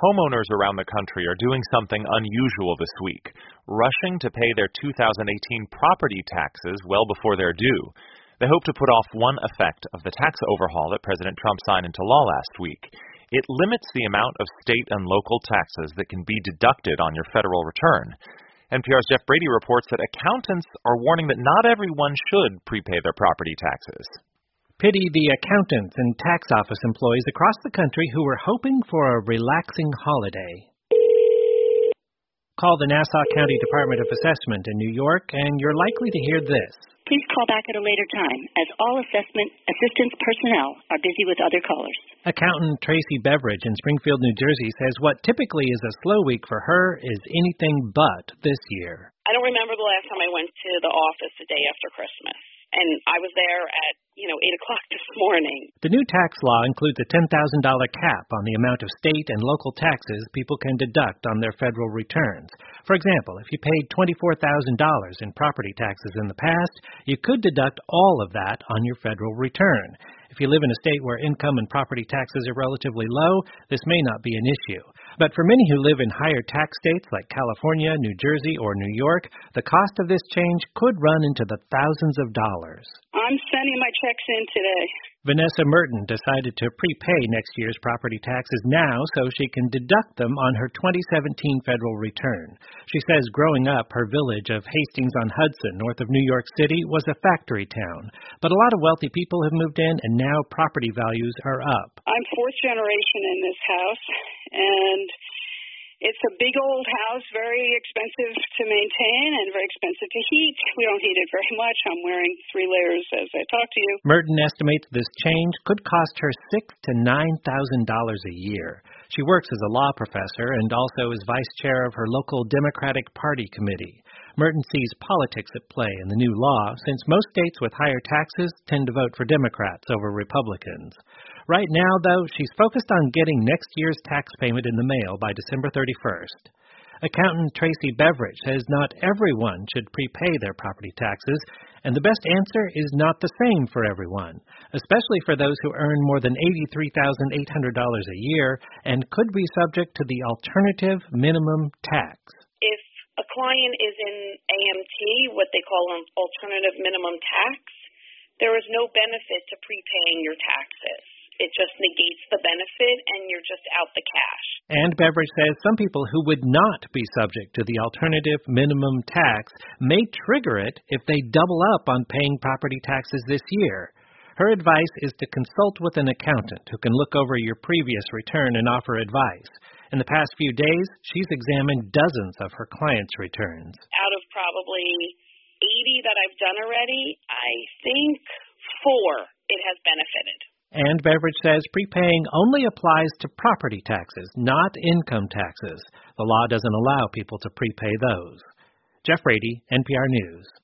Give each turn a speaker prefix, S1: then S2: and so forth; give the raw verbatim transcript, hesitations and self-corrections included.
S1: Homeowners around the country are doing something unusual this week, rushing to pay their two thousand eighteen property taxes well before they're due. They hope to put off one effect of the tax overhaul that President Trump signed into law last week. It limits the amount of state and local taxes that can be deducted on your federal return. N P R's Jeff Brady reports that accountants are warning that not everyone should prepay their property taxes.
S2: Pity the accountants and tax office employees across the country who were hoping for a relaxing holiday. Call the Nassau County Department of Assessment in New York, and you're likely to hear this.
S3: Please call back at a later time, as all assessment assistance personnel are busy with other callers.
S2: Accountant Tracy Beveridge in Springfield, New Jersey, says what typically is a slow week for her is anything but this year.
S4: I don't remember the last time I went to the office the day after Christmas. And I was there at, you know, eight o'clock this morning.
S2: The new tax law includes a ten thousand dollars cap on the amount of state and local taxes people can deduct on their federal returns. For example, if you paid twenty-four thousand dollars in property taxes in the past, you could deduct all of that on your federal return. If you live in a state where income and property taxes are relatively low, this may not be an issue. But for many who live in higher tax states like California, New Jersey, or New York, the cost of this change could run into the thousands of dollars.
S4: I'm sending my checks in today.
S2: Vanessa Merton decided to prepay next year's property taxes now so she can deduct them on her twenty seventeen federal return. She says growing up, her village of Hastings-on-Hudson, north of New York City, was a factory town. But a lot of wealthy people have moved in, and now property values are up.
S4: I'm fourth generation in this house, and it's a big old house, very expensive to maintain and very expensive to heat. We don't heat it very much. I'm wearing three layers as I talk to you.
S2: Merton estimates this change could cost her six thousand to nine thousand dollars a year. She works as a law professor and also is vice chair of her local Democratic Party committee. Merton sees politics at play in the new law, since most states with higher taxes tend to vote for Democrats over Republicans. Right now, though, she's focused on getting next year's tax payment in the mail by December thirty-first. Accountant Tracy Beveridge says not everyone should prepay their property taxes, and the best answer is not the same for everyone, especially for those who earn more than eighty-three thousand eight hundred dollars a year and could be subject to the alternative minimum tax.
S4: If a client is in A M T, what they call an alternative minimum tax, there is no benefit to prepaying your taxes. It just negates the benefit, and you're just out the cash.
S2: And Beveridge says some people who would not be subject to the alternative minimum tax may trigger it if they double up on paying property taxes this year. Her advice is to consult with an accountant who can look over your previous return and offer advice. In the past few days, she's examined dozens of her clients' returns.
S4: Out of probably eighty that I've done already, I think four it has benefited.
S2: And Beveridge says prepaying only applies to property taxes, not income taxes. The law doesn't allow people to prepay those. Jeff Brady, N P R News.